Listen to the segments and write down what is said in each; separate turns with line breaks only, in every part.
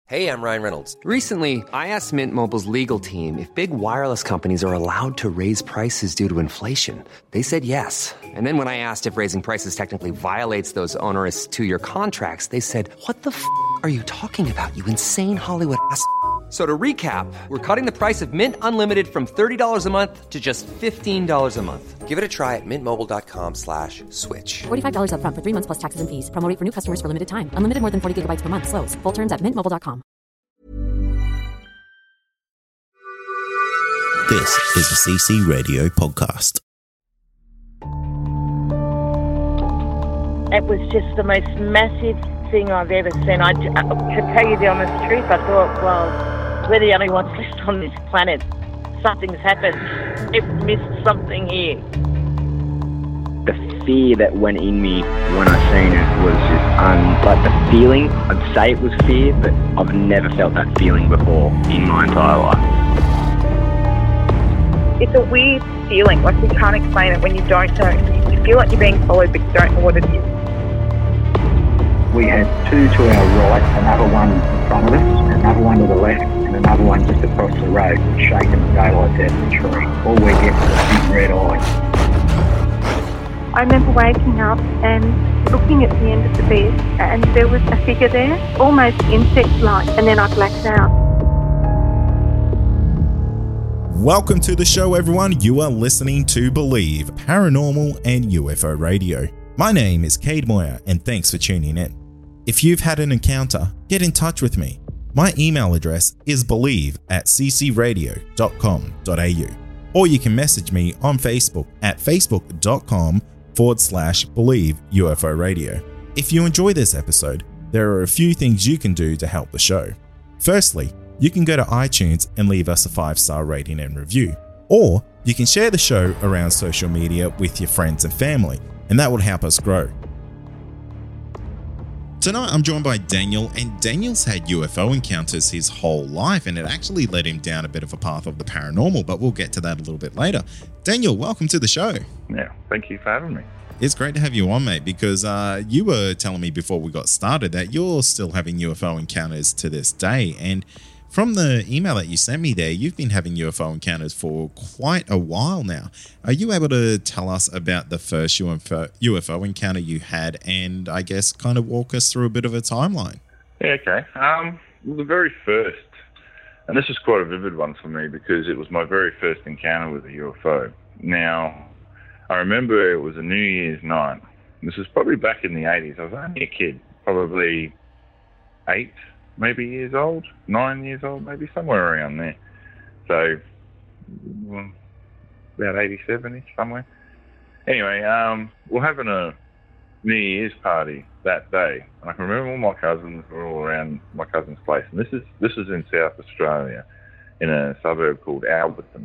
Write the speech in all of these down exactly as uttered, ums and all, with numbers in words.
Hey, I'm Ryan Reynolds.
Recently, I asked Mint Mobile's legal team if big wireless companies are allowed to raise prices due to inflation. They said yes. And then when I asked if raising prices technically violates those onerous two-year contracts, they said, what the f*** are you talking about, you insane Hollywood ass f- So to recap, we're cutting the price of Mint Unlimited from thirty dollars a month to just fifteen dollars a month.
Give it a try at mintmobile.com slash switch.
forty-five dollars up front for three months plus taxes and fees. Promo rate for new customers for limited time. Unlimited more than forty gigabytes per month. Slows full terms at mint mobile dot com.
This is a C C Radio podcast.
It was just the most massive thing I've ever seen. I, to tell you the honest truth, I thought, well, we're the only ones left on this planet. Something's happened. They've missed something here.
The fear that went in me when I seen it was just, um, like the feeling, I'd say it was fear, but I've never felt that feeling before in my entire life.
It's a weird feeling, like you can't explain it when you don't know. You feel like you're being followed, but you don't know what it is.
We had two to our right, another one in front of us, another one to the left, and another one just across the road, shaking the daylights out of the tree. All we get was a big red eye.
I remember waking up and looking at the end of the bed, and there was a figure there, almost insect-like, and then I blacked out.
Welcome to the show, everyone. You are listening to Believe, Paranormal and U F O Radio. My name is Cade Moyer, and thanks for tuning in. If you've had an encounter, get in touch with me. My email address is believe at c c radio dot com dot a u, or you can message me on Facebook at facebook.com forward slash believe UFO Radio. If you enjoy this episode, there are a few things you can do to help the show. Firstly, you can go to iTunes and leave us a five-star rating and review. Or you can share the show around social media with your friends and family, and that would help us grow. Tonight I'm joined by Daniel, and Daniel's had U F O encounters his whole life, and it actually led him down a bit of a path of the paranormal, but we'll get to that a little bit later. Daniel, welcome to the show.
Yeah, thank you for having me.
It's great to have you on, mate, because uh, you were telling me before we got started that you're still having U F O encounters to this day, and from the email that you sent me there, you've been having U F O encounters for quite a while now. Are you able to tell us about the first U F O, U F O encounter you had, and I guess kind of walk us through a bit of a timeline?
Yeah, okay. Um, well, the very first, and this is quite a vivid one for me because it was my very first encounter with a U F O. Now, I remember it was a New Year's night. This was probably back in the eighties. I was only a kid, probably eight, maybe years old, nine years old, maybe somewhere around there. So, well, about eighty-seven-ish, somewhere. Anyway, um, we're having a New Year's party that day. And I can remember all my cousins were all around my cousin's place. And this is this is in South Australia, in a suburb called Alberton.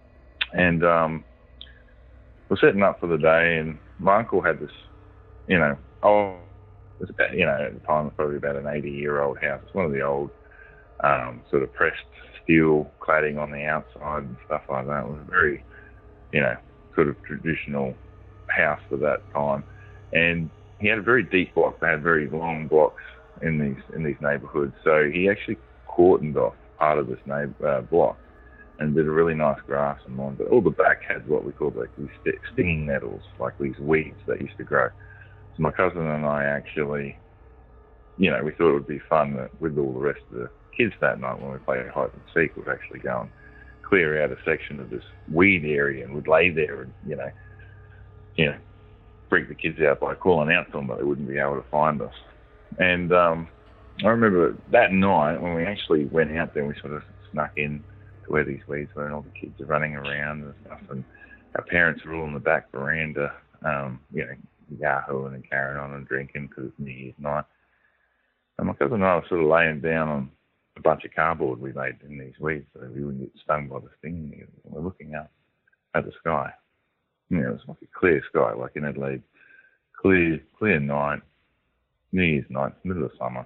And um, we're setting up for the day, and my uncle had this, you know, oh, it was about, you know, at the time, it was probably about an eighty-year-old house. It's one of the old um, sort of pressed steel cladding on the outside and stuff like that. It was a very, you know, sort of traditional house for that time. And he had a very deep block. They had very long blocks in these in these neighbourhoods. So he actually cordoned off part of this neighbour, uh, block and did a really nice grass and lawn. But all the back had what we call like these stinging nettles, like these weeds that used to grow. My cousin and I actually, you know, we thought it would be fun that with all the rest of the kids that night when we played hide and seek, we'd actually go and clear out a section of this weed area and would lay there and, you know, you know, freak the kids out by calling out to them, but they wouldn't be able to find us. And um, I remember that night when we actually went out there, we sort of snuck in to where these weeds were, and all the kids are running around and stuff, and our parents were all in the back veranda, um, you know, yahooing and carrying on and drinking because it's New Year's night. And my cousin and I were sort of laying down on a bunch of cardboard we made in these weeds so we wouldn't get stung by the stinging needles. And we're looking up at the sky. You know, it was like a clear sky, like in Adelaide. Clear, clear night, New Year's night, middle of summer.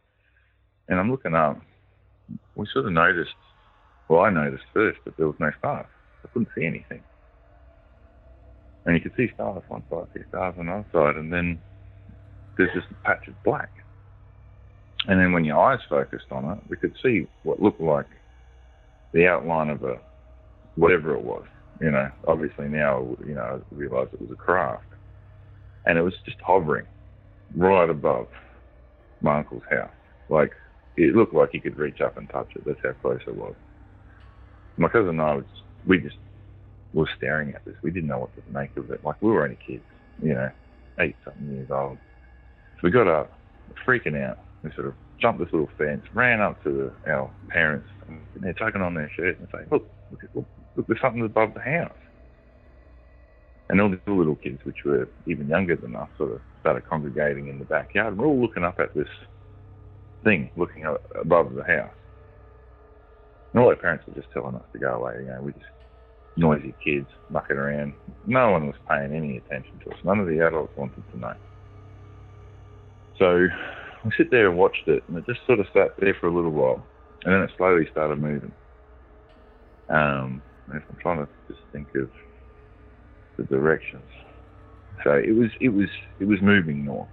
And I'm looking up. We sort of noticed, well, I noticed first that there was no stars. I couldn't see anything. And you could see stars one side, see stars on the other side, and then there's just a patch of black. And then when your eyes focused on it, we could see what looked like the outline of a whatever it was. You know, obviously now, you know, I realised it was a craft. And it was just hovering right above my uncle's house. Like, it looked like he could reach up and touch it. That's how close it was. My cousin and I, was, we just were staring at this. We didn't know what to make of it. Like, we were only kids, you know, eight-something years old. So we got up, freaking out. We sort of jumped this little fence, ran up to the, our parents, and they're tugging on their shirt and saying, look, look, look, look, there's something above the house. And all the little kids, which were even younger than us, sort of started congregating in the backyard. And we're all looking up at this thing, looking up above the house. And all our parents were just telling us to go away. You know, we're just noisy kids mucking around. No one was paying any attention to us. None of the adults wanted to know. So we sit there and watched it, and it just sort of sat there for a little while, and then it slowly started moving. Um, and if I'm trying to just think of the directions, so it was it was it was moving north,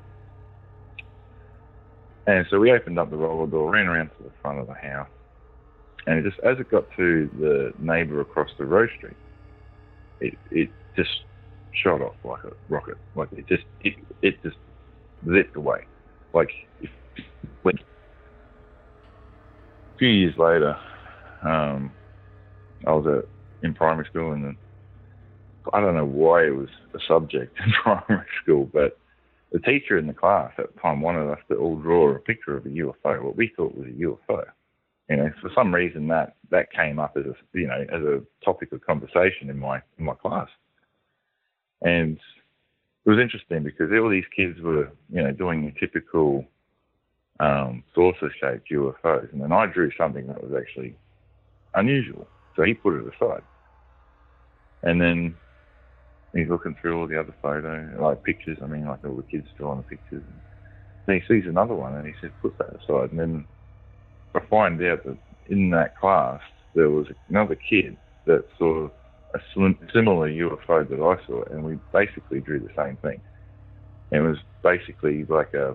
and so we opened up the roller door, ran around to the front of the house, and it just as it got to the neighbour across the road street, it it just shot off like a rocket, like it just it it just zipped away, like if, when, a few years later, um, I was at, in primary school, and then I don't know why it was a subject in primary school, but the teacher in the class at the time wanted us to all draw a picture of a U F O, what we thought was a U F O. You know, for some reason that, that came up as a, you know, as a topic of conversation in my in my class. And it was interesting because all these kids were, you know, doing the typical um, saucer-shaped U F Os, and then I drew something that was actually unusual. So he put it aside. And then he's looking through all the other photos, like pictures, I mean, like all the kids drawing the pictures. And then he sees another one and he says, put that aside. And then I find out that in that class, there was another kid that saw a similar U F O that I saw, and we basically drew the same thing. It was basically like a,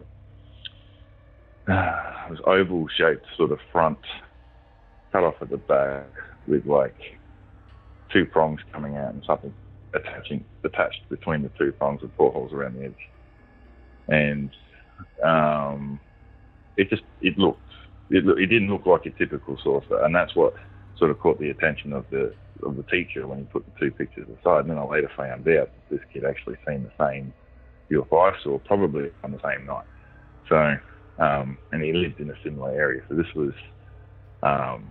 uh, it was oval-shaped sort of front, cut off at the back with like two prongs coming out and something attaching attached between the two prongs with portholes around the edge. And um, it just it looked it, it didn't look like a typical saucer, and that's what sort of caught the attention of the of the teacher when he put the two pictures aside. And then I later found out that this kid actually seen the same U F O I saw, probably on the same night. So um, and he lived in a similar area. So this was um,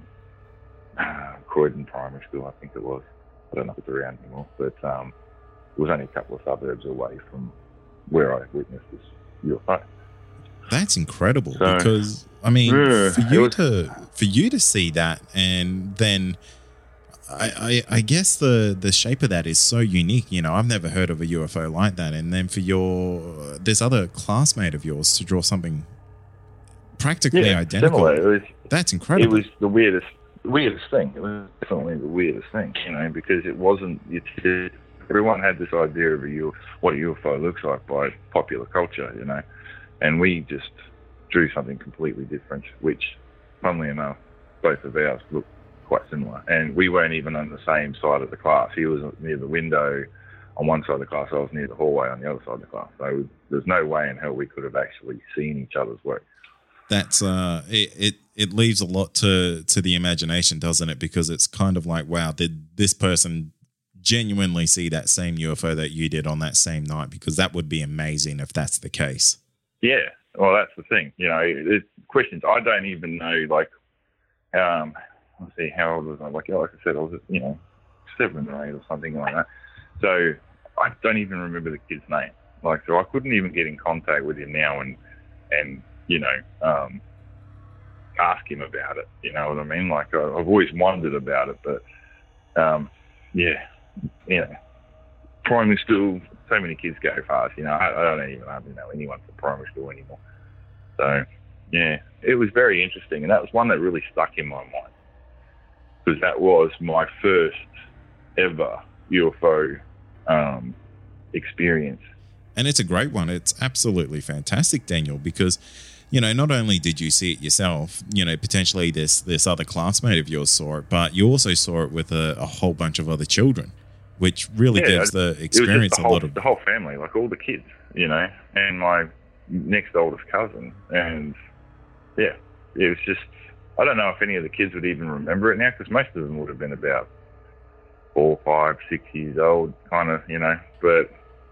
Croydon Primary School, I think it was. I don't know if it's around anymore, but um, it was only a couple of suburbs away from where I witnessed this U F O.
That's incredible,
so,
because I mean,
yeah,
for you
was,
to for you to see that, and then I, I I guess the the shape of that is so unique. You know, I've never heard of a U F O like that, and then for your this other classmate of yours to draw something practically
yeah,
identical.
Similar. It was,
that's incredible.
It was the weirdest. weirdest thing. It was definitely the weirdest thing, you know, because it wasn't, it, everyone had this idea of a U, what a U F O looks like by popular culture, you know, and we just drew something completely different, which, funnily enough, both of ours looked quite similar. And we weren't even on the same side of the class. He was near the window on one side of the class, I was near the hallway on the other side of the class. So there's no way in hell we could have actually seen each other's work.
That's uh, it, it. It leaves a lot to to the imagination, doesn't it? Because it's kind of like, wow, did this person genuinely see that same U F O that you did on that same night? Because that would be amazing if that's the case.
Yeah, well, that's the thing. You know, it, questions. I don't even know. Like, um, let's see, how old was I? Like, like I said, I was, you know, seven or eight or something like that. So I don't even remember the kid's name. Like, so I couldn't even get in contact with him now and and. you know, um, ask him about it, you know what I mean? Like, I've always wondered about it, but, um, yeah, you know, primary school, so many kids go fast, you know, I, I don't even hardly know anyone from primary school anymore. So, yeah, it was very interesting, and that was one that really stuck in my mind, because that was my first ever U F O um, experience.
And it's a great one. It's absolutely fantastic, Daniel, because you know, not only did you see it yourself, you know, potentially this this other classmate of yours saw it, but you also saw it with a, a whole bunch of other children, which really
yeah,
gives the experience
the
a
whole,
lot of...
the whole family, like all the kids, you know, and my next oldest cousin. And yeah, it was just, I don't know if any of the kids would even remember it now, because most of them would have been about four, five, six years old, kind of, you know. But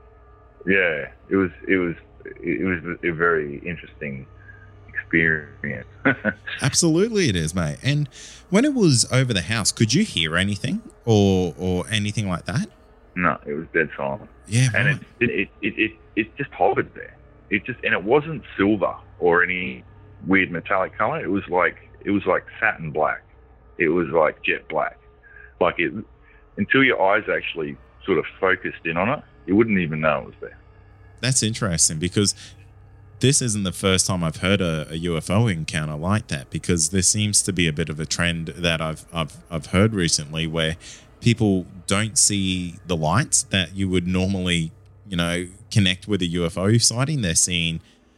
yeah, it was it was it was a very interesting experience.
Absolutely, it is, mate. And when it was over the house, could you hear anything or or anything like that?
No, it was dead silent.
Yeah,
and
right.
it, it it it it just hovered there. It just and it wasn't silver or any weird metallic color. It was like it was like satin black. It was like jet black. Like it. Until your eyes actually sort of focused in on it, you wouldn't even know it was there.
That's interesting, because this isn't the first time I've heard a, a U F O encounter like that, because there seems to be a bit of a trend that I've I've I've heard recently where people don't see the lights that you would normally, you know, connect with a U F O sighting. They're seeing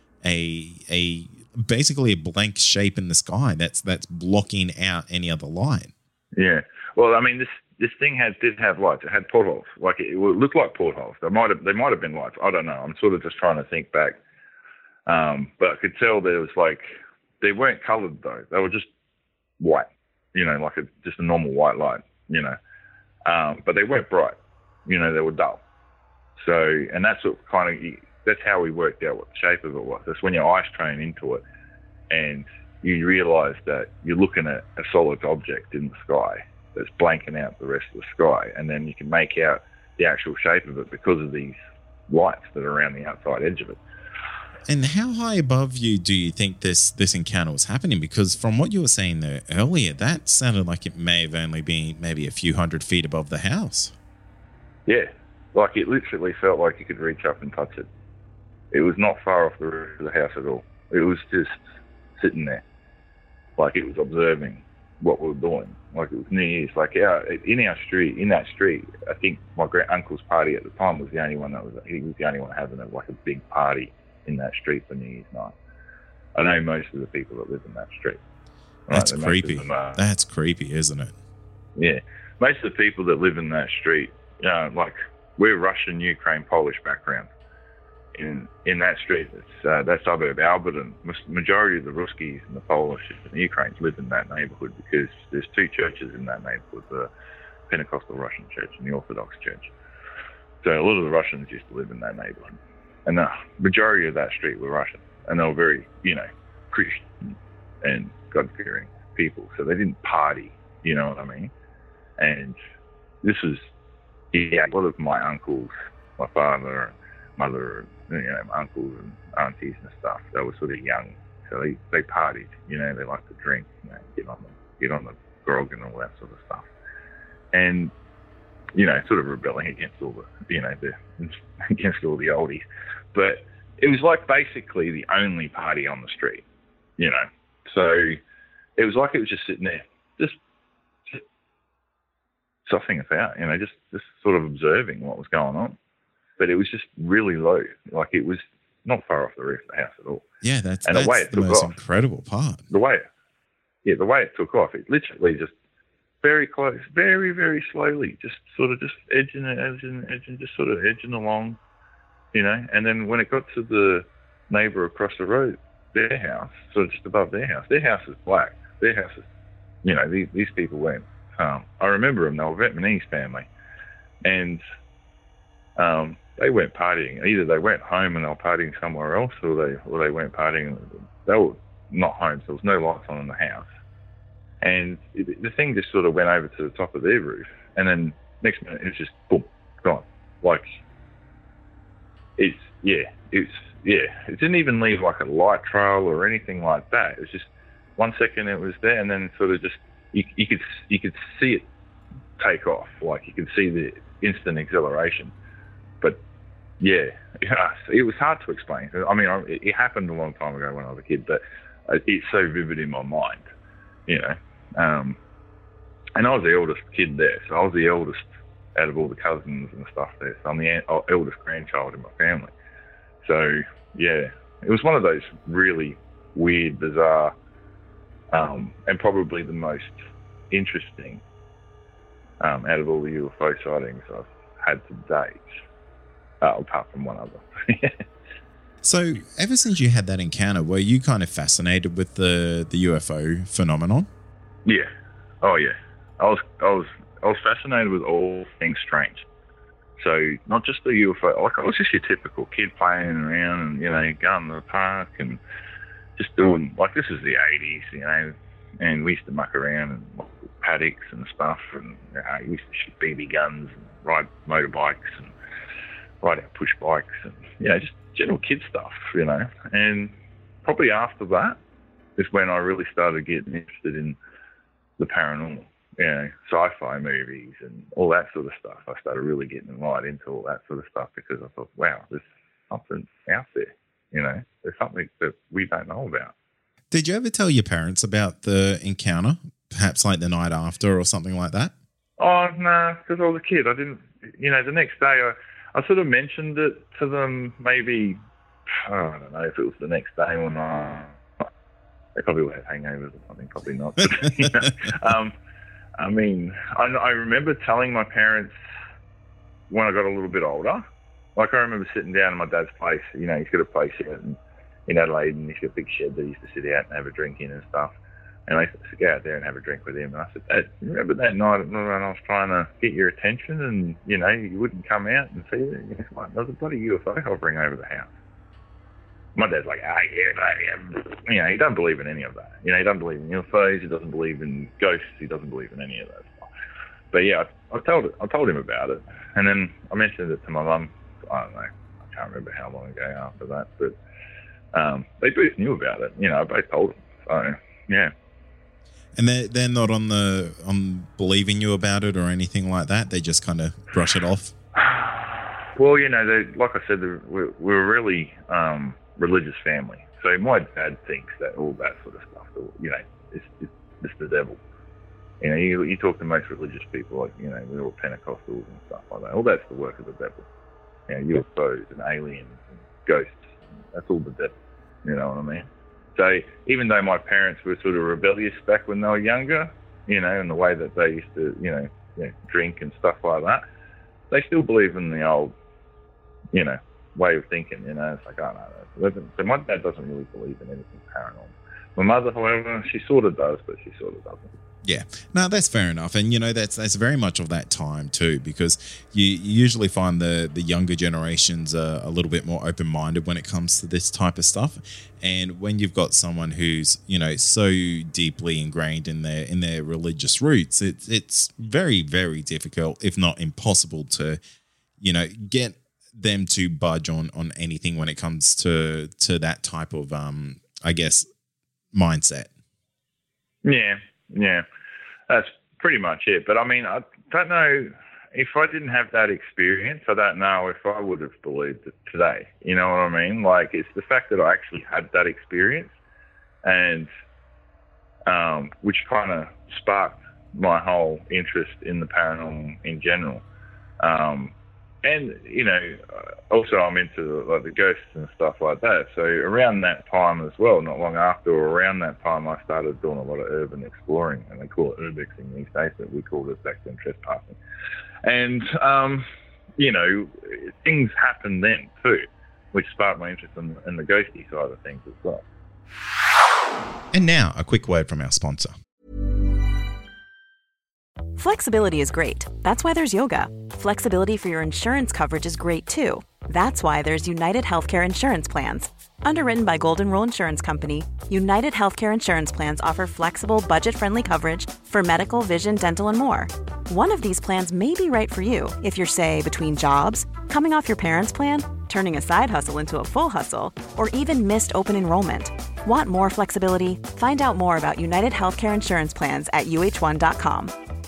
a a basically a blank shape in the sky that's that's blocking out any other light.
Yeah. Well, I mean, this this thing had did have lights. It had portholes. Like it, it looked like portholes. They might have they might have been lights. I don't know. I'm sort of just trying to think back. Um, but I could tell there was like they weren't coloured though. They were just white. You know, like a, just a normal white light. You know, um, but they weren't bright. You know, they were dull. So, and that's what kind of that's how we worked out what the shape of it was. That's when your eyes train into it, and you realise that you're looking at a solid object in the sky that's blanking out the rest of the sky, and then you can make out the actual shape of it because of these lights that are around the outside edge of it.
And how high above you do you think this this encounter was happening? Because from what you were saying there earlier, that sounded like it may have only been maybe a few hundred feet above the house.
Yeah, like it literally felt like you could reach up and touch it. It was not far off the roof of the house at all. It was just sitting there, like it was observing what we were doing. Like it was New Year's. Like our, in our street, in that street, I think my great uncle's party at the time was the only one that was. He was the only one having a, like a big party in that street for New Year's night. I know most of the people that live in that street. Right?
That's
And most
creepy.
of them are-
That's creepy, isn't it?
Yeah, most of the people that live in that street, you know, like we're Russian, Ukraine, Polish background. In in that street, it's uh, that suburb, Alberton. Majority of the Ruskies and the Polish and the Ukrainians live in that neighbourhood because there's two churches in that neighbourhood: the Pentecostal Russian Church and the Orthodox Church. So a lot of the Russians used to live in that neighbourhood, and the majority of that street were Russian, and they were very, you know, Christian and God-fearing people. So they didn't party, you know what I mean? And this was, yeah, a lot of my uncles, my father, mother, you know, uncles and aunties and stuff, they were sort of young, so they, they partied, you know, they liked to drink, you know, get on the get on the grog and all that sort of stuff, and you know, sort of rebelling against all the, you know, the against all the oldies, but it was like basically the only party on the street, you know, so it was like it was just sitting there, just, just sussing us out, you know, just just sort of observing what was going on. But it was just really low. Like it was not far off the roof of the house at all.
Yeah, that's,
and
that's
the, way it
the
took
most
off,
incredible part.
The way, yeah, the way it took off, it literally just very close, very, very slowly, just sort of just edging and edging, edging, just sort of edging along, you know. And then when it got to the neighbour across the road, their house, sort of just above their house, their house is black. Their house is, you know, these, these people went, um, I remember them, they were Vietnamese family. And, um, they went partying. Either they went home and they were partying somewhere else, or they or they went partying. They were not home, so there was no lights on in the house. And it, the thing just sort of went over to the top of their roof, and then next minute it was just boom, gone. Like it's yeah, it's yeah. It didn't even leave like a light trail or anything like that. It was just one second it was there, and then sort of just you, you could you could see it take off. Like you could see the instant exhilaration. But yeah, yeah, it was hard to explain. I mean, it happened a long time ago when I was a kid, but it's so vivid in my mind, you know. Um, and I was the eldest kid there, so I was the eldest out of all the cousins and stuff there. So I'm the eldest grandchild in my family. So yeah, it was one of those really weird, bizarre, um, and probably the most interesting um, out of all the U F O sightings I've had to date, uh, apart from one other.
So, ever since you had that encounter, were you kind of fascinated with the, the U F O phenomenon?
Yeah. Oh, yeah. I was, I was, I was fascinated with all things strange. So, not just the U F O. Like, I was just your typical kid playing around and, you know, going to the park and just doing, like, this is the eighties, you know, and we used to muck around and like, paddocks and stuff, and you know, we used to shoot B B guns and ride motorbikes and ride our push bikes and, you know, just general kid stuff, you know. And probably after that is when I really started getting interested in the paranormal, you know, sci-fi movies and all that sort of stuff. I started really getting right into all that sort of stuff because I thought, wow, there's something out there, you know. There's something that we don't know about.
Did you ever tell your parents about the encounter, perhaps like the night after or something like that?
Oh, no, because I was a kid. I didn't, you know, the next day I, I sort of mentioned it to them maybe, oh, I don't know if it was the next day or not. They probably would have hangovers or something, probably not. But, you know, um, I mean, I, I remember telling my parents when I got a little bit older. Like, I remember sitting down in my dad's place. You know, he's got a place here in, in Adelaide, and he's got a big shed that he used to sit out and have a drink in and stuff. And I used to go out there and have a drink with him. And I said, Dad, remember that night when I was trying to get your attention and, you know, you wouldn't come out and see it? And guess what? There was a bloody U F O hovering over the house. My dad's like, ah, yeah, yeah. You know, he doesn't believe in any of that. You know, he doesn't believe in U F Os. He doesn't believe in ghosts. He doesn't believe in any of that stuff. But yeah, I, I told it, I told him about it. And then I mentioned it to my mum. I don't know. I can't remember how long ago after that. But um, they both knew about it. You know, I both told them. So, yeah.
And they're, they're not on the on believing you about it or anything like that? They just kind of brush it off?
Well, you know, they, like I said, we're, we're a really um, religious family. So my dad thinks that all that sort of stuff, you know, is it's the devil. You know, you, you talk to most religious people, like, you know, we're all Pentecostals and stuff like that. All that's the work of the devil. You know, U F Os and aliens and ghosts. That's all the devil. You know what I mean? So even though my parents were sort of rebellious back when they were younger, you know, in the way that they used to, you know, you know drink and stuff like that, they still believe in the old, you know, way of thinking. You know, it's like, oh no, no. So my dad doesn't really believe in anything paranormal. My mother, however, she sort of does, but she sort of doesn't.
Yeah, no, that's fair enough. And, you know, that's that's very much of that time too, because you, you usually find the, the younger generations are a little bit more open-minded when it comes to this type of stuff. And when you've got someone who's, you know, so deeply ingrained in their in their religious roots, it, it's very, very difficult, if not impossible, to, you know, get them to budge on, on anything when it comes to, to that type of, um, I guess, mindset.
Yeah. Yeah, that's pretty much it. But I mean, I don't know if I didn't have that experience. I don't know if I would have believed it today. You know what I mean? Like, it's the fact that I actually had that experience, and um, which kind of sparked my whole interest in the paranormal in general. Um, and you know, also I'm into like the ghosts and stuff like that. So around that time as well, not long after or around that time, I started doing a lot of urban exploring, and they call it urbexing these days, but we call it back then trespassing. And um, you know, things happened then too, which sparked my interest in, in the ghosty side of things as well.
And now a quick word from our sponsor.
Flexibility is great. That's why there's yoga. Flexibility for your insurance coverage is great too. That's why there's United Healthcare Insurance Plans. Underwritten by Golden Rule Insurance Company, United Healthcare Insurance Plans offer flexible, budget-friendly coverage for medical, vision, dental, and more. One of these plans may be right for you if you're, say, between jobs, coming off your parents' plan, turning a side hustle into a full hustle, or even missed open enrollment. Want more flexibility? Find out more about United Healthcare Insurance Plans at U H one dot com.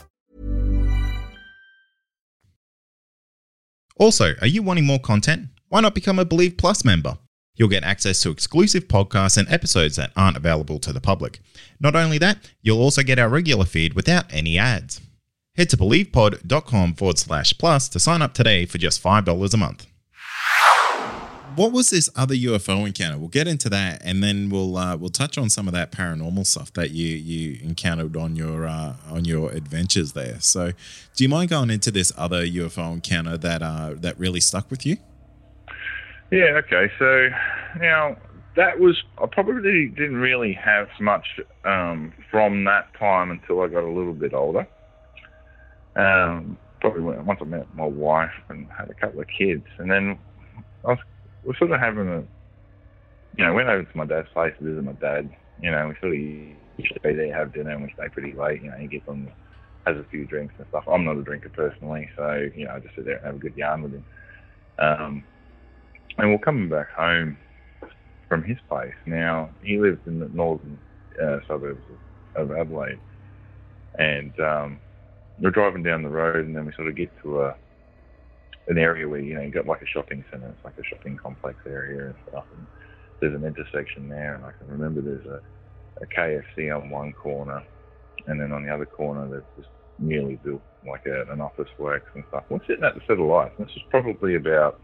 Also, are you wanting more content? Why not become a Believe Plus member? You'll get access to exclusive podcasts and episodes that aren't available to the public. Not only that, you'll also get our regular feed without any ads. Head to believepod.com forward slash plus to sign up today for just five dollars a month. what was this other U F O encounter? We'll get into that, and then we'll uh, we'll touch on some of that paranormal stuff that you you encountered on your uh, on your adventures there. So, do you mind going into this other U F O encounter that uh, that really stuck with you?
Yeah. Okay. So now that was I probably didn't really have much um, from that time until I got a little bit older. Um, probably once I met my wife and had a couple of kids, and then I was, we're sort of having a, you know, went over to my dad's place to visit my dad. You know, we sort of usually be there, have dinner, and we stay pretty late. You know, he gets on, has a few drinks and stuff. I'm not a drinker personally, so, you know, I just sit there and have a good yarn with him. Um, and we're coming back home from his place. Now, he lives in the northern uh, suburbs of, of Adelaide. And um, we're driving down the road, and then we sort of get to a, an area where, you know, you got like a shopping centre. It's like a shopping complex area and stuff. And there's an intersection there, and I can remember there's a, a K F C on one corner, and then on the other corner there's just newly built like a, an office works and stuff. We're sitting at the set of lights, and this was probably about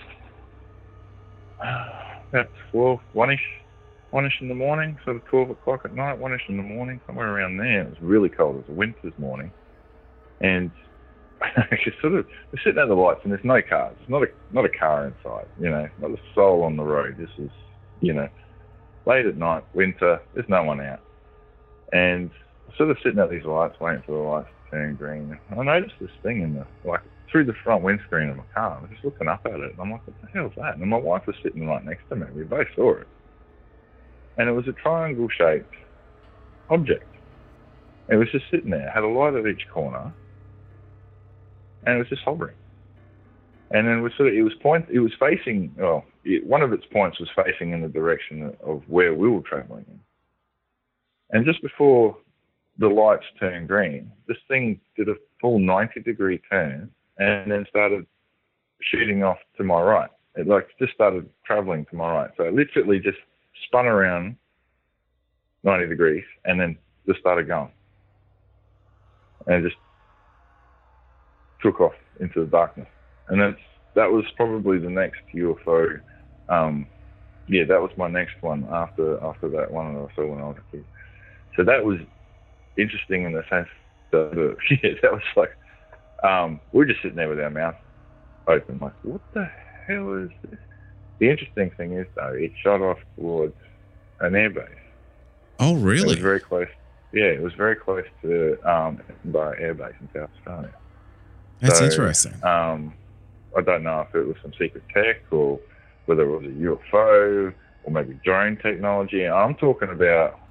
about twelve, one-ish, one-ish in the morning, sort of twelve o'clock at night, one-ish in the morning, somewhere around there. It was really cold. It was a winter's morning, and it's sort of we're sitting at the lights, and there's no cars. There's not a not a car inside. You know, not a soul on the road. This is, you know, late at night, winter. There's no one out, and sort of sitting at these lights, waiting for the lights to turn green. I noticed this thing in the like through the front windscreen of my car. I was just looking up at it, and I'm like, "What the hell's that?" And my wife was sitting right next to me. We both saw it, and it was a triangle-shaped object. It was just sitting there. It had a light at each corner. And it was just hovering. And then it was sort of, it was point, it was facing, well, it, one of its points was facing in the direction of where we were traveling in. And just before the lights turned green, this thing did a full ninety degree turn and then started shooting off to my right. It like just started traveling to my right. So it literally just spun around ninety degrees and then just started going. And it just took off into the darkness. And that's, that was probably the next U F O. Um, yeah, that was my next one after after that one that I saw when I was a kid. So that was interesting in the sense that, yeah, that was like, um, we were just sitting there with our mouth open, like, what the hell is this? The interesting thing is, though, it shot off towards an airbase.
Oh, really?
It was very close. Yeah, it was very close to um, by Air Base in South Australia.
That's
so,
interesting.
Um, I don't know if it was some secret tech or whether it was a U F O or maybe drone technology. I'm talking about,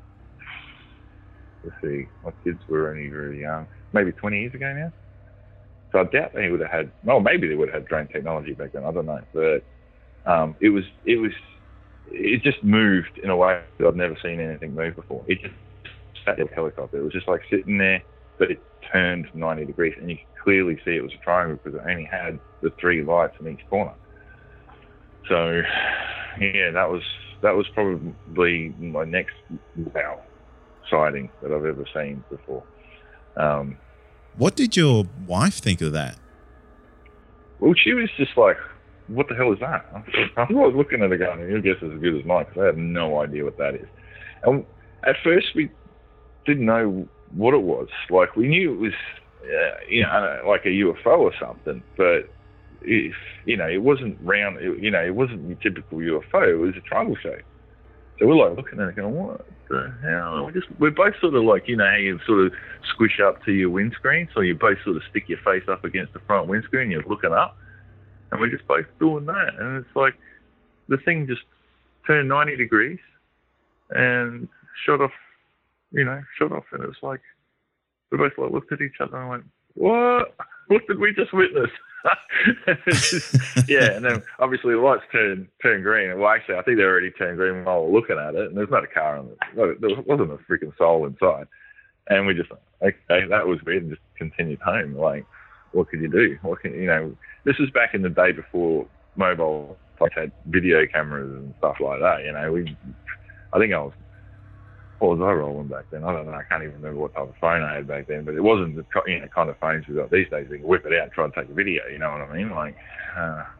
let's see, my kids were only really young, maybe twenty years ago now. So I doubt they would have had, well, maybe they would have had drone technology back then, I don't know. But um, it was, it was, it just moved in a way that I've never seen anything move before. It just sat like a helicopter. It was just like sitting there, but it turned ninety degrees, and you could clearly see it was a triangle because it only had the three lights in each corner. So, yeah, that was that was probably my next wow sighting that I've ever seen before. Um,
what did your wife think of that?
Well, she was just like, what the hell is that? I was looking at her going, your guess is as good as mine, because I have no idea what that is. And at first, we didn't know what it was. Like, we knew it was, uh, you know, like a U F O or something, but if, you know, it wasn't round, it, you know, it wasn't your typical U F O, it was a triangle shape. So we're like looking at it going, what the hell? We just, we're both sort of like, you know, how you sort of squish up to your windscreen, so you both sort of stick your face up against the front windscreen, you're looking up, and we're just both doing that. And it's like, the thing just turned ninety degrees and shot off, you know, shot off, and it was like, we both like looked at each other and went, what? What did we just witness? just, yeah, and then obviously the lights turned turned green. Well, actually, I think they already turned green while we were looking at it, and there's not a car on it. There wasn't a freaking soul inside. And we just, okay, that was weird, and just continued home. Like, what could you do? What can you know? This was back in the day before mobile phones had video cameras and stuff like that. You know, we, I think I was. What was I rolling back then? I don't know. I can't even remember what type of phone I had back then, but it wasn't the you know, kind of phones we got these days. We can whip it out and try and take a video, you know what I mean? Like, uh,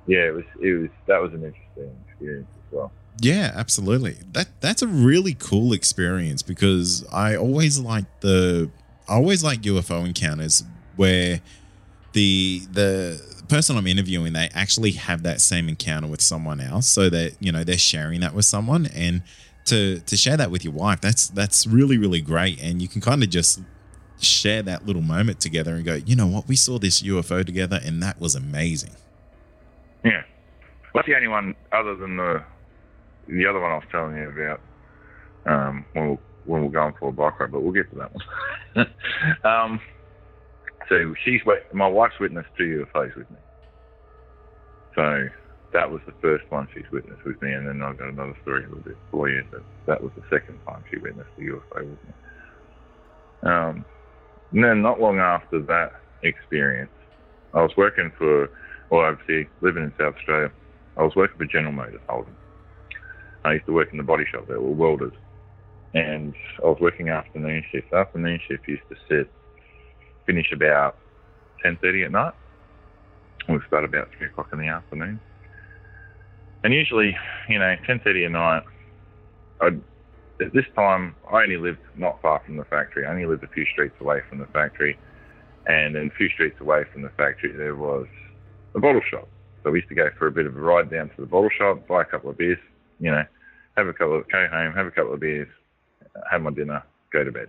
yeah, it was it was that was an interesting experience as well.
Yeah, absolutely. That that's a really cool experience because I always like the I always like U F O encounters where the the person I'm interviewing, they actually have that same encounter with someone else, so that, you know, they're sharing that with someone, and to to share that with your wife, that's that's really, really great. And you can kind of just share that little moment together and go, you know what, we saw this U F O together and that was amazing.
Yeah. That's the only one other than the the other one I was telling you about um, when, we're, when we're going for a bike ride, but we'll get to that one. um, so she's my wife's witnessed two U F Os with me. So that was the first one she's witnessed with me, and then I've got another story a little bit for you. That that was the second time she witnessed a U F O with me. Um, and then not long after that experience, I was working for, well, obviously living in South Australia, I was working for General Motors Holden. I used to work in the body shop there, we were welders. And I was working afternoon shift. Afternoon shift used to sit, finish about ten thirty at night. We start about three o'clock in the afternoon. And usually, you know, ten thirty at night, I'd, at this time, I only lived not far from the factory. I only lived a few streets away from the factory. And then a few streets away from the factory, there was a bottle shop. So we used to go for a bit of a ride down to the bottle shop, buy a couple of beers, you know, have a couple of, go home, have a couple of beers, have my dinner, go to bed.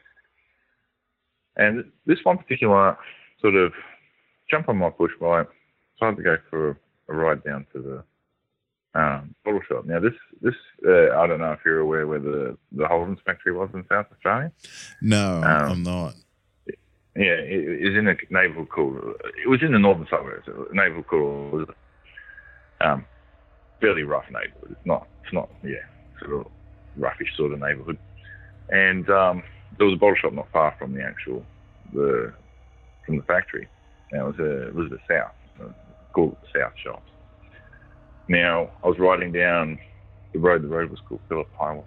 And this one particular sort of jump on my push bike, decided to go for a ride down to the um, bottle shop. Now, this, this uh, I don't know if you're aware where the, the Holden's factory was in South Australia.
No,
um,
I'm not.
Yeah, it, it was in a neighbourhood called, it was in the northern suburbs. A neighbourhood called, um, fairly rough neighbourhood. It's not, it's not, yeah, sort of roughish sort of neighbourhood. And um, there was a bottle shop not far from the actual, the from the factory. Now, it was a, it was the South, uh, called the South Shops. Now, I was riding down the road, the road was called Phillip Highway.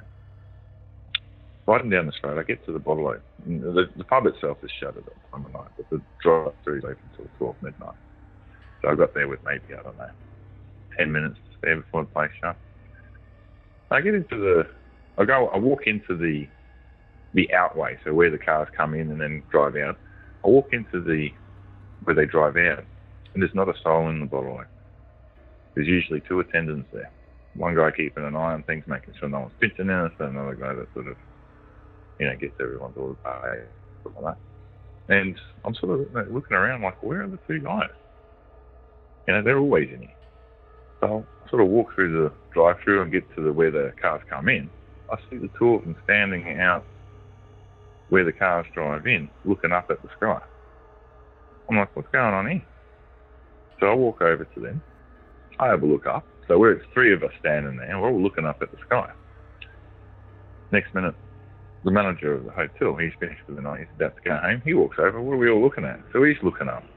Riding down this road, I get to the bottle. The, the pub itself is shut at that time of night, but the drive-through is open until twelve midnight. So I got there with maybe, I don't know, ten minutes to spare before the place shut. I get into the, I go, I walk into the, the outway, so where the cars come in and then drive out. I walk into the, where they drive out, and there's not a soul in the bottle. There's usually two attendants there. One guy keeping an eye on things, making sure no one's pitching in us, and another guy that sort of, you know, gets everyone's order paid, something like that. And I'm sort of looking around like, where are the two guys? You know, they're always in here. So I sort of walk through the drive-through and get to the where the cars come in. I see the two of them standing out where the cars drive in, looking up at the sky. I'm like, what's going on here? So I walk over to them. I have a look up. So we're three of us standing there, we're all looking up at the sky. Next minute, the manager of the hotel, he's finished for the night, he's about to go home, he walks over, what are we all looking at? So he's looking up.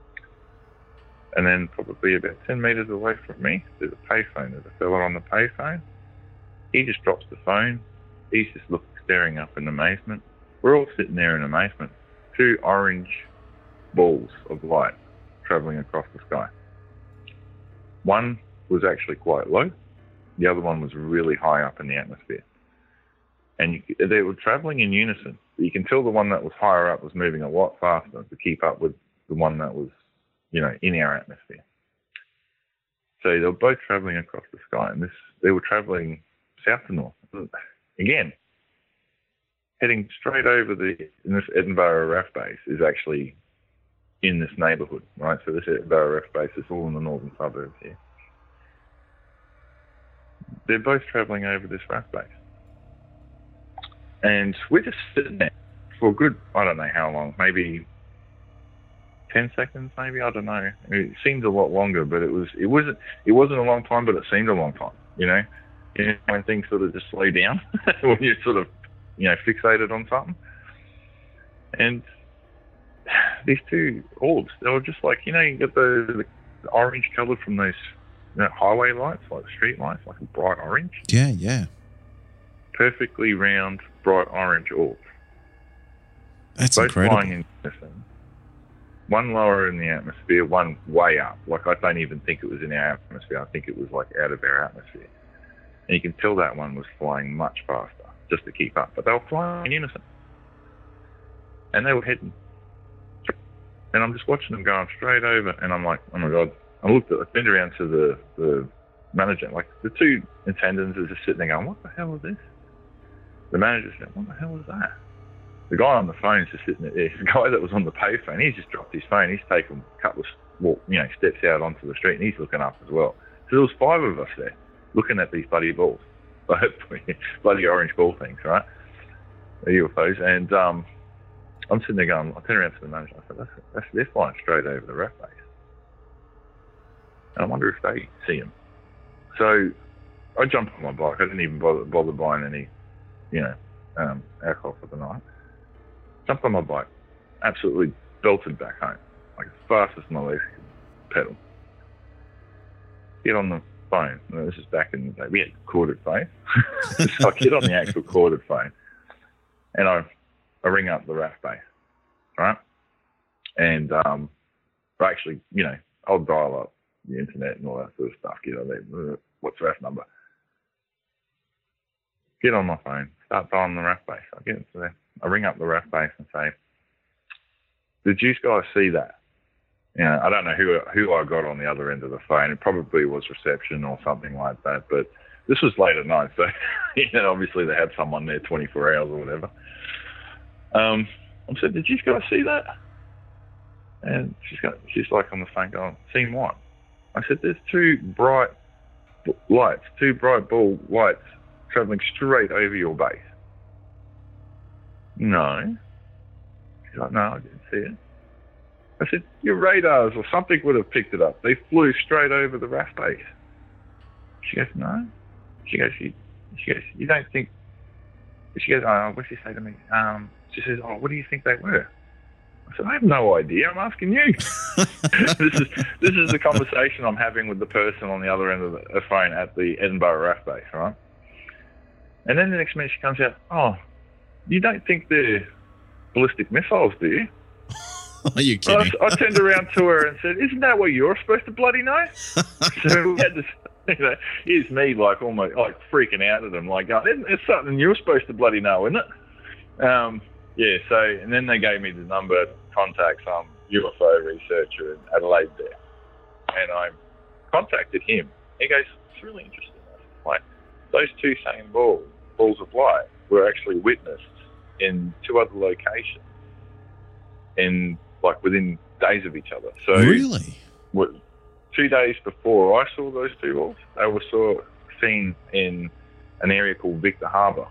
And then probably about ten metres away from me, there's a payphone. There's a fella on the payphone. He just drops the phone. He's just looking, staring up in amazement. We're all sitting there in amazement. Two orange balls of light travelling across the sky. One was actually quite low. The other one was really high up in the atmosphere. And you, they were travelling in unison. You can tell the one that was higher up was moving a lot faster to keep up with the one that was, you know, in our atmosphere. So they were both travelling across the sky, and this they were travelling south to north. Again, heading straight over the in this Edinburgh R A F base is actually in this neighbourhood, right? So this Edinburgh R A F base is all in the northern suburbs here. They're both travelling over this R A F base. And we're just sitting there for a good, I don't know how long, maybe ten seconds, maybe, I don't know. It seemed a lot longer, but it was it wasn't it wasn't a long time, but it seemed a long time. You know, you know when things sort of just slow down, when you're sort of, you know, fixated on something. And these two orbs, they were just like, you know, you get the, the orange colour from those, you know, highway lights, like street lights, like a bright orange.
Yeah, yeah.
Perfectly round, bright orange orbs.
That's
both
incredible.
Flying in unison. one lower in the atmosphere, one way up. Like, I don't even think it was in our atmosphere. I think it was, like, out of our atmosphere. And you can tell that one was flying much faster just to keep up. But they were flying in unison. And they were heading. And I'm just watching them going straight over. And I'm like, oh, my God. I looked at, I turned around to the, the manager. Like, the two attendants are just sitting there going, what the hell is this? The manager said, what the hell is that? The guy on the phone is just sitting there. The guy that was on the payphone, he's just dropped his phone. He's taken a couple of well, you know, steps out onto the street, and he's looking up as well. So there was five of us there looking at these bloody balls, bloody orange ball things, right? The U F Os. And um, I'm sitting there going, I turned around to the manager. I said, that's, that's, they're flying straight over the R A F base. And I wonder if they see them. So I jumped on my bike. I didn't even bother, bother buying any, you know, um, alcohol for the night. Jumped on my bike, absolutely belted back home, like as fast as my legs could pedal. Get on the phone. And this is back in the day. We had corded phone. So I get on the actual corded phone, and I, I ring up the R A F base, right? And um, I actually, you know, I'll dial up the internet and all that sort of stuff. You know, they, what's the R A F number? Get on my phone, start dialing the R A F base. I get into there. I ring up the R A F base and say, did you guys see that? You know, I don't know who who I got on the other end of the phone. It probably was reception or something like that. But this was late at night, so you know, obviously they had someone there twenty-four hours or whatever. Um, I said, did you guys see that? And she's got, she's like on the phone going, seen what? I said, there's two bright lights, two bright ball lights travelling straight over your base. No. She's like, no, I didn't see it. I said, your radars or something would have picked it up. They flew straight over the R A F base. She goes, no. She goes, you, she goes, you don't think... She goes, oh, what did she say to me? Um, she says, oh, what do you think they were? I said, I have no idea. I'm asking you. this is this is the conversation I'm having with the person on the other end of the phone at the Edinburgh R A F base, right? And then the next minute she comes out, oh, you don't think they're ballistic missiles, do you?
Are you kidding?
I, I turned around to her and said, isn't that what you're supposed to bloody know? So we had this, you know, here's me like almost like freaking out at them, like, going, isn't it something you're supposed to bloody know, isn't it? Um, yeah, so, and then they gave me the number to contact some U F O researcher in Adelaide there. And I contacted him. He goes, it's really interesting. Like, those two same balls, balls of light, were actually witnessed in two other locations in, like, within days of each other. So
really?
What, two days before I saw those two balls, they were saw, seen in an area called Victor Harbour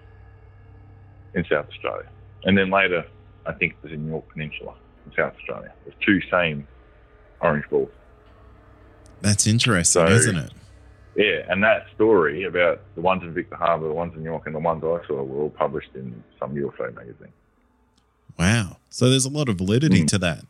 in South Australia. And then later, I think it was in York Peninsula in South Australia. There's two same orange balls.
That's interesting, so, isn't it?
Yeah, and that story about the ones in Victor Harbour, the ones in York, and the ones I saw were all published in some U F O magazine.
Wow. So there's a lot of validity mm. to that.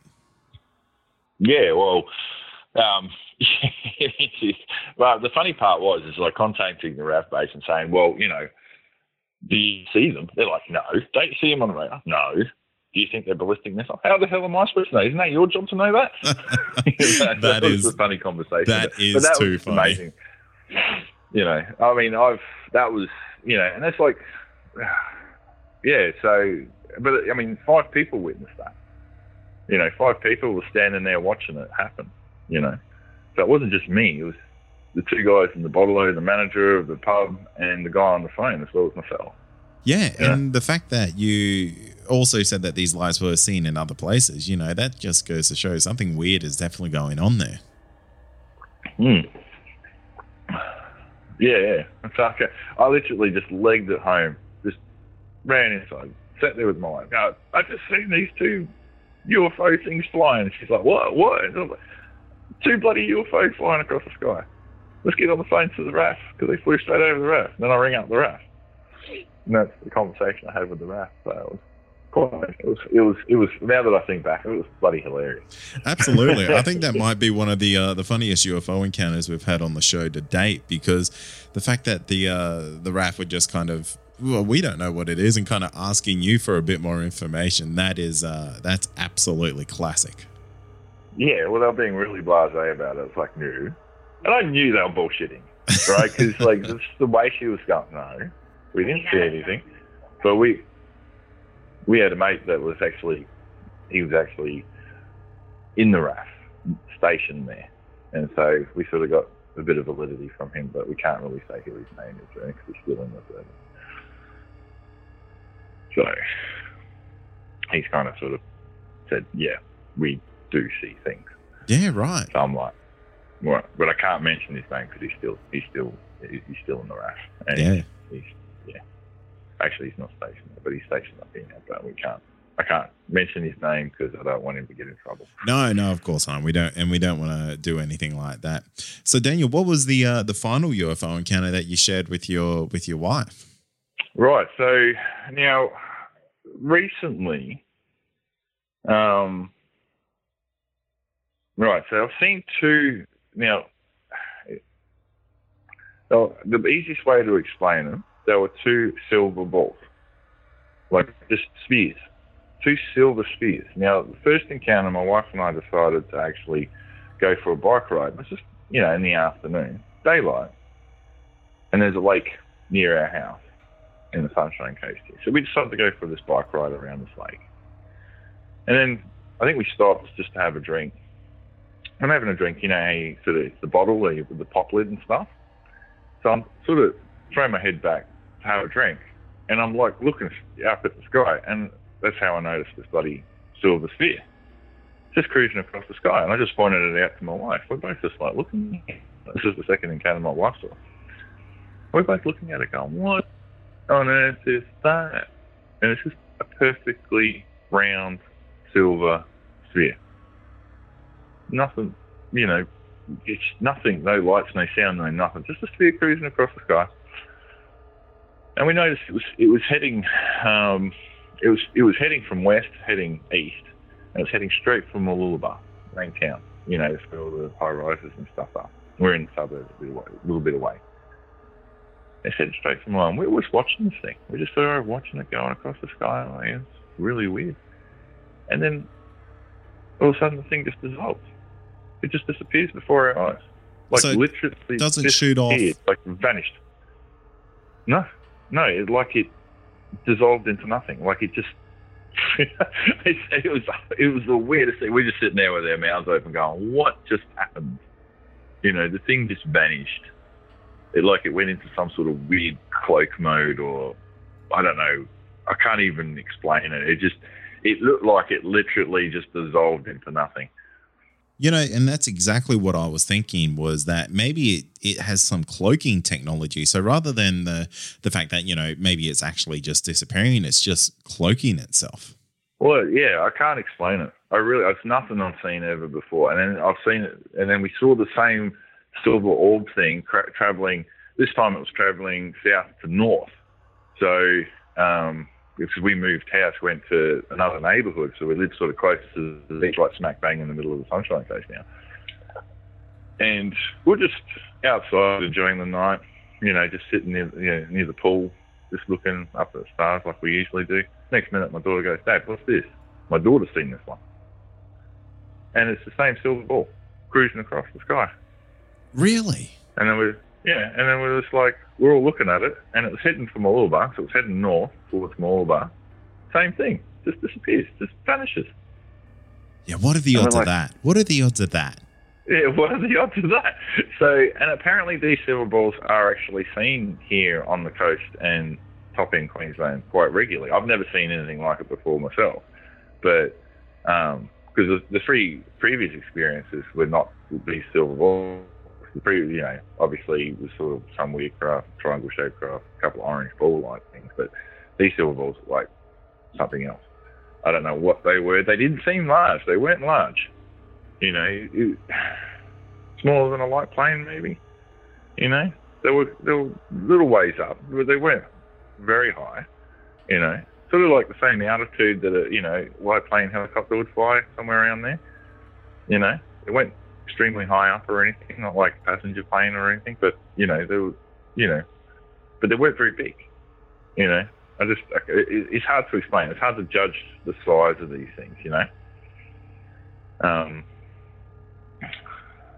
Yeah, well, um, well, the funny part was, is like contacting the R A F base and saying, well, you know, do you see them? They're like, no. Don't you see them on the radar? No. Do you think they're ballistic missiles? How the hell am I supposed to know? Isn't that your job to know that? that,
that, that is
a funny conversation.
That
but,
is
but that
too
was
funny.
Amazing. You know, I mean, I've that was, you know, and that's like, yeah. So, but I mean, five people witnessed that. You know, five people were standing there watching it happen. You know, so it wasn't just me. It was the two guys in the bottle, the manager of the pub, and the guy on the phone, as well as myself.
Yeah,
yeah,
and the fact that you also said that these lights were seen in other places, you know, that just goes to show something weird is definitely going on there.
Hmm. Yeah, yeah. It's like I literally just legged it home, just ran inside, sat there with my wife. I, I just seen these two U F O things flying. And she's like, what? What? And I was like, two bloody U F Os flying across the sky. Let's get on the phone to the R A F, because they flew straight over the R A F. Then I ring up the R A F. And that's the conversation I had with the R A F. So it was quite, it was, it was, it was, now that I think back, it was bloody hilarious.
Absolutely. I think that might be one of the uh, the funniest U F O encounters we've had on the show to date, because the fact that the uh, the R A F would just kind of, well, we don't know what it is, and kind of asking you for a bit more information, that is, uh, that's absolutely classic.
yeah, well, they were being really blasé about it. It's like, no. And I knew they were bullshitting, right? Because, like, just the way she was going, no, we didn't see anything. But we we had a mate that was actually, he was actually in the R A F, stationed there. And so we sort of got a bit of validity from him, but we can't really say who his name is because he's still in the service. So he's kind of sort of said, yeah, we do see things.
Yeah, right.
So I'm like, right, but I can't mention his name because he's still he's still he's still in the R A F. And
yeah.
He's, he's, yeah. Actually, he's not stationed there, but he's stationed up here now. But we can't. I can't mention his name because I don't want him to get in trouble.
No, no, of course not. We don't, and we don't want to do anything like that. So, Daniel, what was the uh, the final U F O encounter that you shared with your with your wife?
Right. So now, recently, um, right. So I've seen two. Now, so the easiest way to explain them, there were two silver balls, like just spheres. Two silver spheres. Now, the first encounter, my wife and I decided to actually go for a bike ride. It was just, you know, in the afternoon, daylight. And there's a lake near our house in the Sunshine Coast here. So we decided to go for this bike ride around this lake. And then I think we stopped just to have a drink. I'm having a drink, you know, how you sort of, the bottle with the pop lid and stuff. So I'm sort of throwing my head back to have a drink. And I'm like looking up at the sky, and that's how I noticed this bloody silver sphere just cruising across the sky. And I just pointed it out to my wife. We're both just like looking. This is the second encounter my wife saw. We're both looking at it going, what on earth is that? And it's just a perfectly round silver sphere. Nothing, you know, it's nothing, no lights, no sound, no nothing. Just a sphere cruising across the sky. And we noticed it was it was heading um, it was it was heading from west, heading east, and it was heading straight from Mooloolaba, main town. You know, that's where all the high rises and stuff are. We're in the suburbs a, bit away, a little bit away. It's heading straight from home. We were just watching this thing. We just started watching it going across the sky. Like, it's really weird. And then all of a sudden the thing just dissolves. It just disappears before our eyes. Like
so
literally
doesn't shoot off.
Like vanished. No. No, it, like it dissolved into nothing. Like it just, it, it was it was the weirdest thing. We're just sitting there with our mouths open going, what just happened? You know, the thing just vanished. It like it went into some sort of weird cloak mode, or I don't know. I can't even explain it. It just, it looked like it literally just dissolved into nothing.
You know, and that's exactly what I was thinking, was that maybe it, it has some cloaking technology. So rather than the the fact that, you know, maybe it's actually just disappearing, it's just cloaking itself.
Well, yeah, I can't explain it. I really, it's nothing I've seen ever before. And then I've seen it, and then we saw the same silver orb thing tra- traveling. This time it was traveling south to north. So, um, because we moved house, went to another neighbourhood, so we lived sort of close to the beach, like smack bang in the middle of the Sunshine Coast now. And we're just outside enjoying the night, you know, just sitting near, you know, near the pool, just looking up at the stars like we usually do. Next minute, my daughter goes, "Dad, what's this?" My daughter's seen this one. And it's the same silver ball cruising across the sky.
Really?
And then we Yeah, and then we're just like, we're all looking at it, and it was heading for Mooloolaba, so it was heading north towards Mooloolaba. Same thing, just disappears, just vanishes.
Yeah, what are the
and
odds of
like,
that? What are the odds of that?
Yeah, what are the odds of that? So, and apparently these silver balls are actually seen here on the coast and top end Queensland quite regularly. I've never seen anything like it before myself, but um, because the, the three previous experiences were not these silver balls. The previous, you know, obviously it was sort of some weird craft, triangle-shaped craft, a couple of orange ball-like things, but these silver balls were like something else. I don't know what they were. They didn't seem large. They weren't large. You know, it, smaller than a light plane, maybe. You know, they were they were little ways up, but they weren't very high. You know, sort of like the same altitude that a you know light plane helicopter would fly, somewhere around there. You know, it went extremely high up or anything, not like a passenger plane or anything, but you know they were, you know, but they weren't very big. You know, I just it, it's hard to explain. It's hard to judge the size of these things. You know, um,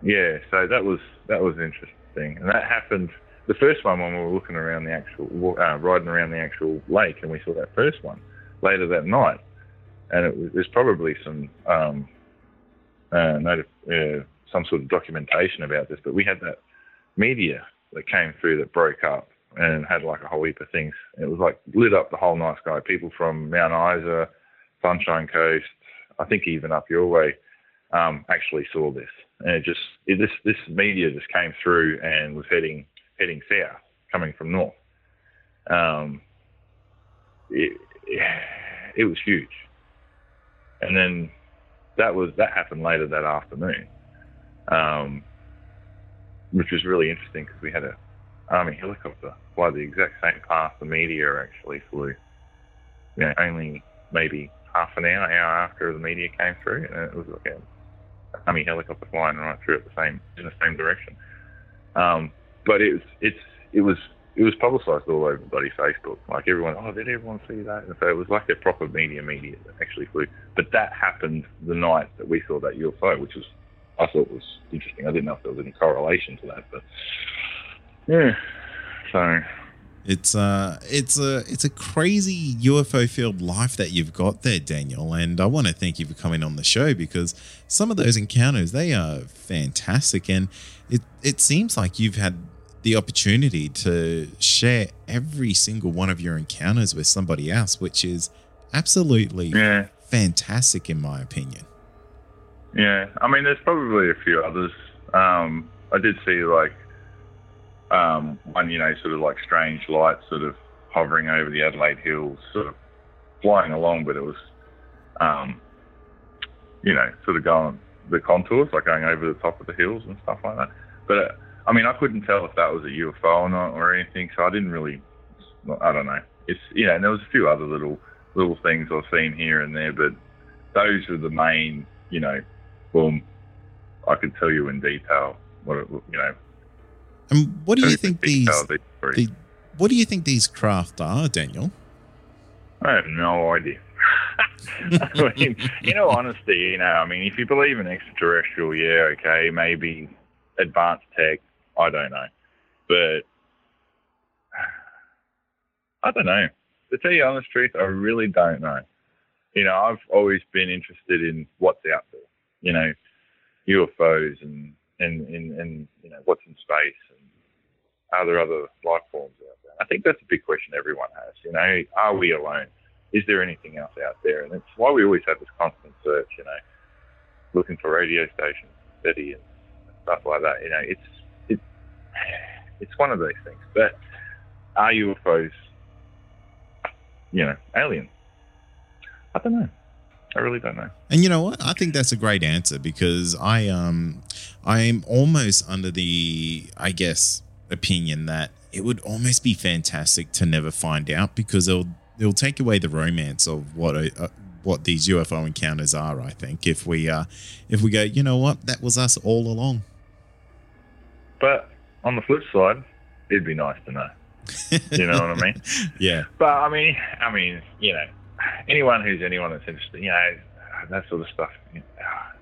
yeah, so that was that was interesting, and that happened. The first one when we were looking around the actual, uh, riding around the actual lake, and we saw that first one later that night, and it was there's probably some um, uh, notif- uh, some sort of documentation about this, but we had that meteor that came through that broke up and had like a whole heap of things. It was like lit up the whole night sky. People from Mount Isa, Sunshine Coast, I think even up your way, um, actually saw this, and it just it, this this meteor just came through and was heading. heading south, coming from north. Um, it, it was huge. And then that was that happened later that afternoon, um, which was really interesting because we had a Army helicopter fly the exact same path the meteor actually flew. You know, only maybe half an hour, hour after the meteor came through, and it was like an Army helicopter flying right through it the same in the same direction. Um, But it was it's it was it was publicised all over bloody Facebook. Like everyone, oh, did everyone see that? And so it was like a proper media media that actually flew. But that happened the night that we saw that U F O, which was I thought was interesting. I didn't know if there was any correlation to that, but yeah. So
it's uh it's a it's a crazy U F O filled life that you've got there, Daniel. And I want to thank you for coming on the show because some of those encounters, they are fantastic, and it it seems like you've had the opportunity to share every single one of your encounters with somebody else, which is absolutely
yeah.
fantastic in my opinion.
Yeah, I mean, there's probably a few others. Um, I did see like um, one, you know, sort of like strange light sort of hovering over the Adelaide Hills, sort of flying along, but it was, um, you know, sort of going the contours, like going over the top of the hills and stuff like that. But uh, I mean, I couldn't tell if that was a U F O or not or anything, so I didn't really, I don't know. It's, you know, and there was a few other little little things I've seen here and there, but those are the main, you know, boom, I could tell you in detail what it, you know.
And what do you think these,
these
the, what do you think these craft are, Daniel?
I have no idea. I mean, in all honesty, you know, I mean, if you believe in extraterrestrial, yeah, okay, maybe advanced tech, I don't know. But I don't know. To tell you the honest truth, I really don't know. You know, I've always been interested in what's out there, you know, U F Os and, and, and, and you know, what's in space and are there other life forms out there? I think that's a big question everyone has, you know, are we alone? Is there anything else out there? And it's why we always have this constant search, you know, looking for radio stations, steady and stuff like that. You know, it's it's it's one of those things. But are U F Os, you know, alien? I don't know. I really don't know.
And you know what? I think that's a great answer because I um I'm almost under the, I guess, opinion that it would almost be fantastic to never find out because it'll it'll take away the romance of what a, uh, what these U F O encounters are. I think if we uh if we go, you know what, that was us all along.
But on the flip side, it'd be nice to know. You know what I mean?
Yeah.
But I mean, I mean, you know, anyone who's anyone that's interested, you know, that sort of stuff. You know,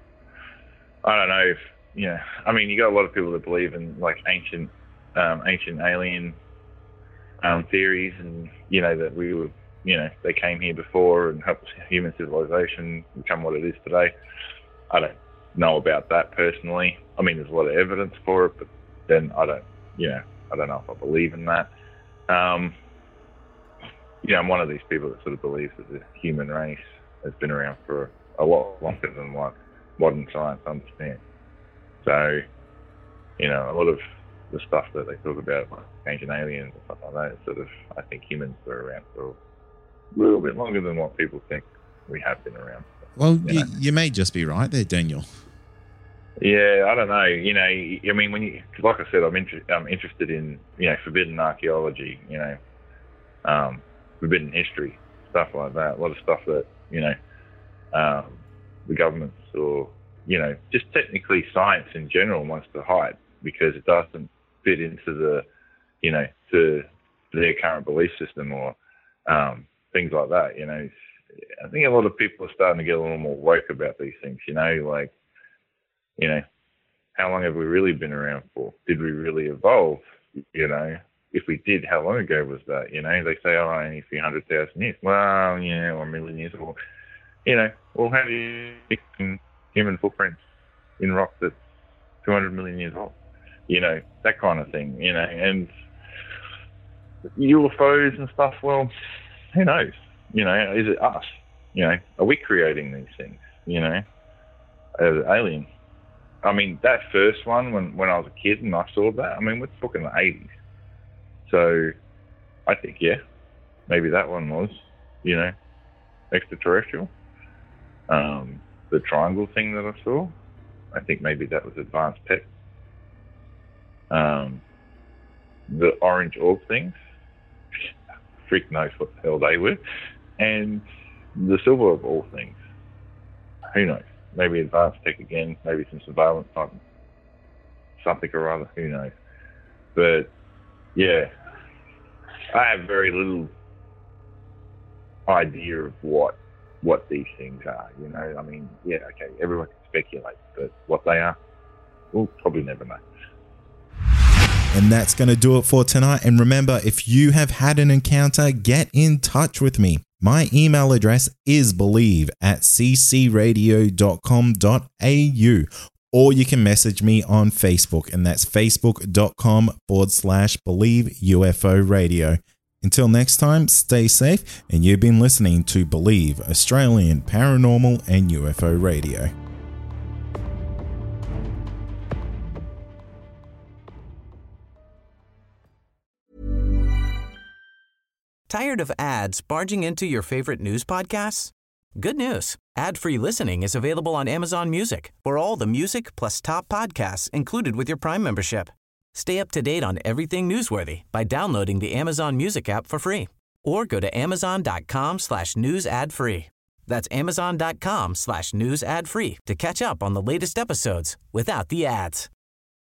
I don't know if you know. I mean, you got a lot of people that believe in like ancient, um, ancient alien um, theories, and you know that we were, you know, they came here before and helped human civilization become what it is today. I don't know about that personally. I mean, there's a lot of evidence for it, but then I don't, you know, I don't know if I believe in that. Um, you know, I'm one of these people that sort of believes that the human race has been around for a lot longer than what modern science understands. So, you know, a lot of the stuff that they talk about, like ancient aliens and stuff like that, is sort of, I think humans were around for a little bit longer than what people think we have been around.
Well,
you,
you,
know.
you may just be right there, Daniel.
Yeah, I don't know. You know, I mean, when you, like I said, I'm, inter- I'm interested in, you know, forbidden archaeology, you know, um, forbidden history, stuff like that. A lot of stuff that, you know, um, the governments or, you know, just technically science in general wants to hide because it doesn't fit into the, you know, to their current belief system or um, things like that. You know, I think a lot of people are starting to get a little more woke about these things, you know, like, you know, how long have we really been around for? Did we really evolve? You know, if we did, how long ago was that? You know, they say, oh, only a few hundred thousand years. Well, yeah, or a million years. Or, you know, well, how do you fix human footprints in rock that's two hundred million years old? You know, that kind of thing, you know, and U F Os and stuff, well, who knows? You know, is it us? You know, are we creating these things, you know, as aliens? I mean, that first one, when, when I was a kid and I saw that, I mean, we're talking the eighties. So I think, yeah, maybe that one was, you know, extraterrestrial. Um, the triangle thing that I saw, I think maybe that was advanced tech. Um, the orange orb things, freak knows what the hell they were. And the silver of all things, who knows? Maybe advanced tech again, maybe some surveillance type, something or other, who knows? But yeah, I have very little idea of what what these things are, you know? I mean, yeah, okay, everyone can speculate, but what they are, we'll probably never know.
And that's going to do it for tonight. And remember, if you have had an encounter, get in touch with me. My email address is believe at c c radio dot com dot a u, or you can message me on Facebook, and that's facebook.com forward slash believe UFO radio. Until next time, stay safe, and you've been listening to Believe Australian Paranormal and U F O Radio.
Tired of ads barging into your favorite news podcasts? Good news. Ad-free listening is available on Amazon Music for all the music plus top podcasts included with your Prime membership. Stay up to date on everything newsworthy by downloading the Amazon Music app for free or go to amazon.com slash news ad free. That's amazon.com slash news ad free to catch up on the latest episodes without the ads.